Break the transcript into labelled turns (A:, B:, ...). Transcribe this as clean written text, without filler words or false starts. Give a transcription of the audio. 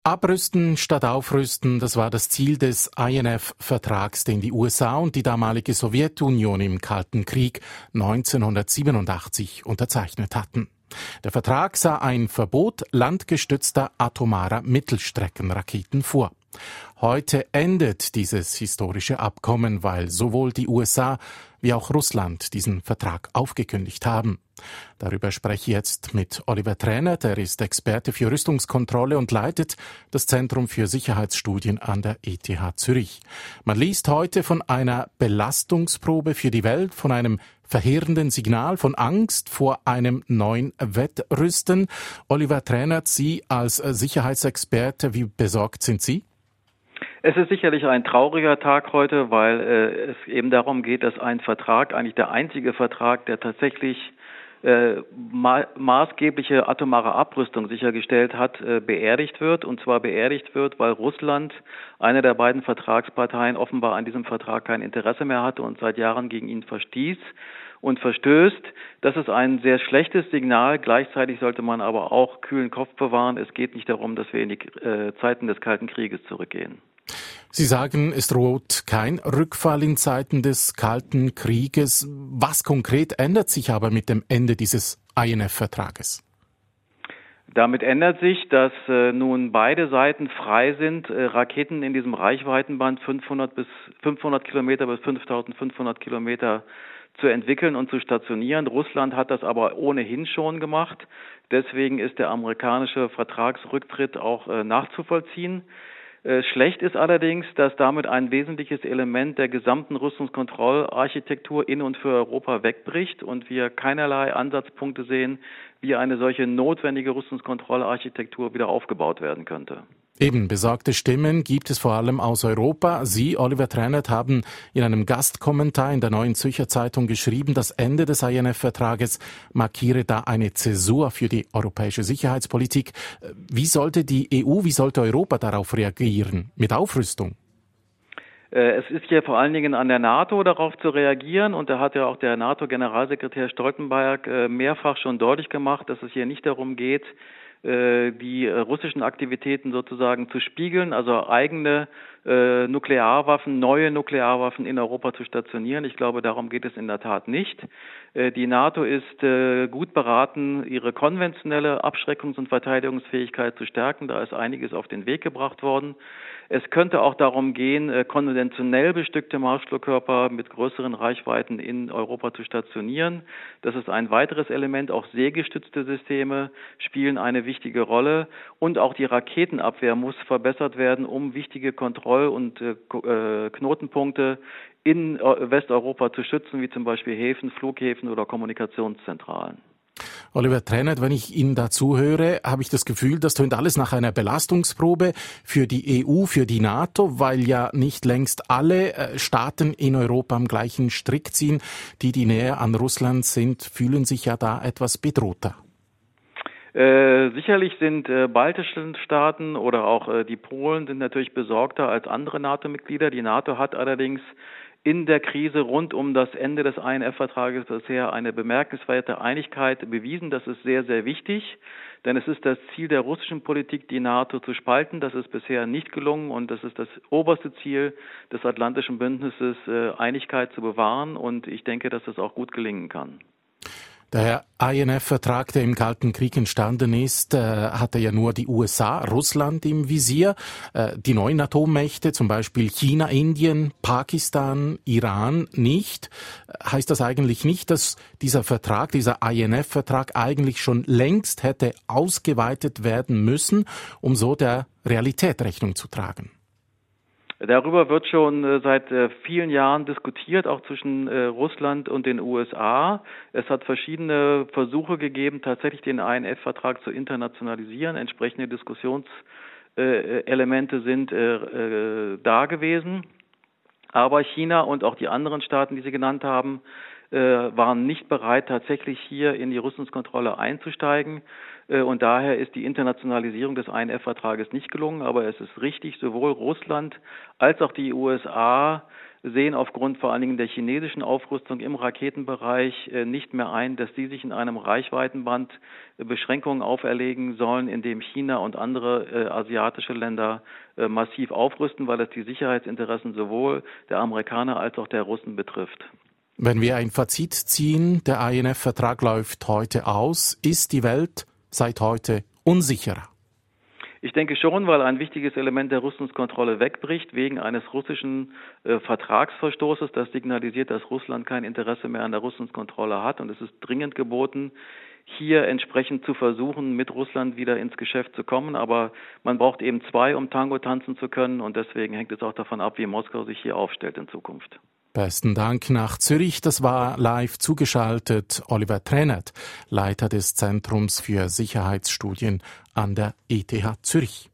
A: Abrüsten statt aufrüsten, das war das Ziel des INF-Vertrags, den die USA und die damalige Sowjetunion im Kalten Krieg 1987 unterzeichnet hatten. Der Vertrag sah ein Verbot landgestützter atomarer Mittelstreckenraketen vor. Heute endet dieses historische Abkommen, weil sowohl die USA wie auch Russland diesen Vertrag aufgekündigt haben. Darüber spreche ich jetzt mit Oliver Traenert. Er ist Experte für Rüstungskontrolle und leitet das Zentrum für Sicherheitsstudien an der ETH Zürich. Man liest heute von einer Belastungsprobe für die Welt, von einem verheerenden Signal, von Angst vor einem neuen Wettrüsten. Oliver Traenert, Sie als Sicherheitsexperte, wie besorgt sind Sie?
B: Es ist sicherlich ein trauriger Tag heute, weil es eben darum geht, dass ein Vertrag, eigentlich der einzige Vertrag, der tatsächlich maßgebliche atomare Abrüstung sichergestellt hat, beerdigt wird. Und zwar beerdigt wird, weil Russland, eine der beiden Vertragsparteien, offenbar an diesem Vertrag kein Interesse mehr hatte und seit Jahren gegen ihn verstieß und verstößt. Das ist ein sehr schlechtes Signal. Gleichzeitig sollte man aber auch kühlen Kopf bewahren. Es geht nicht darum, dass wir in die Zeiten des Kalten Krieges zurückgehen.
A: Sie sagen, es droht kein Rückfall in Zeiten des Kalten Krieges. Was konkret ändert sich aber mit dem Ende dieses INF-Vertrages?
B: Damit ändert sich, dass nun beide Seiten frei sind, Raketen in diesem Reichweitenband 500 Kilometer bis 5500 Kilometer zu entwickeln und zu stationieren. Russland hat das aber ohnehin schon gemacht. Deswegen ist der amerikanische Vertragsrücktritt auch nachzuvollziehen. Schlecht ist allerdings, dass damit ein wesentliches Element der gesamten Rüstungskontrollarchitektur in und für Europa wegbricht und wir keinerlei Ansatzpunkte sehen, wie eine solche notwendige Rüstungskontrollarchitektur wieder aufgebaut werden könnte.
A: Eben, besorgte Stimmen gibt es vor allem aus Europa. Sie, Oliver Traenert, haben in einem Gastkommentar in der Neuen Zürcher Zeitung geschrieben, das Ende des INF-Vertrages markiere da eine Zäsur für die europäische Sicherheitspolitik. Wie sollte die EU, wie sollte Europa darauf reagieren? Mit Aufrüstung?
B: Es ist hier vor allen Dingen an der NATO darauf zu reagieren und da hat ja auch der NATO-Generalsekretär Stoltenberg mehrfach schon deutlich gemacht, dass es hier nicht darum geht, die russischen Aktivitäten sozusagen zu spiegeln, also eigene Nuklearwaffen, neue Nuklearwaffen in Europa zu stationieren. Ich glaube, darum geht es in der Tat nicht. Die NATO ist gut beraten, ihre konventionelle Abschreckungs- und Verteidigungsfähigkeit zu stärken. Da ist einiges auf den Weg gebracht worden. Es könnte auch darum gehen, konventionell bestückte Marschflugkörper mit größeren Reichweiten in Europa zu stationieren. Das ist ein weiteres Element. Auch seegestützte Systeme spielen eine wichtige Rolle. Und auch die Raketenabwehr muss verbessert werden, um wichtige Kontroll- und Knotenpunkte in Westeuropa zu schützen, wie zum Beispiel Häfen, Flughäfen oder Kommunikationszentralen.
A: Oliver Traenert, wenn ich Ihnen dazu höre, habe ich das Gefühl, das tönt alles nach einer Belastungsprobe für die EU, für die NATO, weil ja nicht längst alle Staaten in Europa am gleichen Strick ziehen. Die näher an Russland sind, fühlen sich ja da etwas bedrohter.
B: Sicherlich sind baltische Staaten oder auch die Polen sind natürlich besorgter als andere NATO-Mitglieder. Die NATO hat allerdings in der Krise rund um das Ende des INF-Vertrages bisher eine bemerkenswerte Einigkeit bewiesen. Das ist sehr, sehr wichtig, denn es ist das Ziel der russischen Politik, die NATO zu spalten. Das ist bisher nicht gelungen und das ist das oberste Ziel des Atlantischen Bündnisses, Einigkeit zu bewahren und ich denke, dass das auch gut gelingen kann.
A: Der INF-Vertrag, der im Kalten Krieg entstanden ist, hatte ja nur die USA, Russland im Visier. Die neuen Atommächte, zum Beispiel China, Indien, Pakistan, Iran nicht. Heißt das eigentlich nicht, dass dieser Vertrag, dieser INF-Vertrag eigentlich schon längst hätte ausgeweitet werden müssen, um so der Realität Rechnung zu tragen?
B: Darüber wird schon seit vielen Jahren diskutiert, auch zwischen Russland und den USA. Es hat verschiedene Versuche gegeben, tatsächlich den INF-Vertrag zu internationalisieren. Entsprechende Diskussionselemente sind da gewesen. Aber China und auch die anderen Staaten, die Sie genannt haben, waren nicht bereit, tatsächlich hier in die Rüstungskontrolle einzusteigen. Und daher ist die Internationalisierung des INF-Vertrages nicht gelungen. Aber es ist richtig, sowohl Russland als auch die USA sehen aufgrund vor allen Dingen der chinesischen Aufrüstung im Raketenbereich nicht mehr ein, dass sie sich in einem Reichweitenband Beschränkungen auferlegen sollen, indem China und andere asiatische Länder massiv aufrüsten, weil es die Sicherheitsinteressen sowohl der Amerikaner als auch der Russen betrifft.
A: Wenn wir ein Fazit ziehen, der INF-Vertrag läuft heute aus, ist die Welt seit heute unsicherer?
B: Ich denke schon, weil ein wichtiges Element der Rüstungskontrolle wegbricht, wegen eines russischen Vertragsverstoßes. Das signalisiert, dass Russland kein Interesse mehr an der Rüstungskontrolle hat. Und es ist dringend geboten, hier entsprechend zu versuchen, mit Russland wieder ins Geschäft zu kommen. Aber man braucht eben zwei, um Tango tanzen zu können. Und deswegen hängt es auch davon ab, wie Moskau sich hier aufstellt in Zukunft.
A: Besten Dank nach Zürich. Das war live zugeschaltet Oliver Trennert, Leiter des Zentrums für Sicherheitsstudien an der ETH Zürich.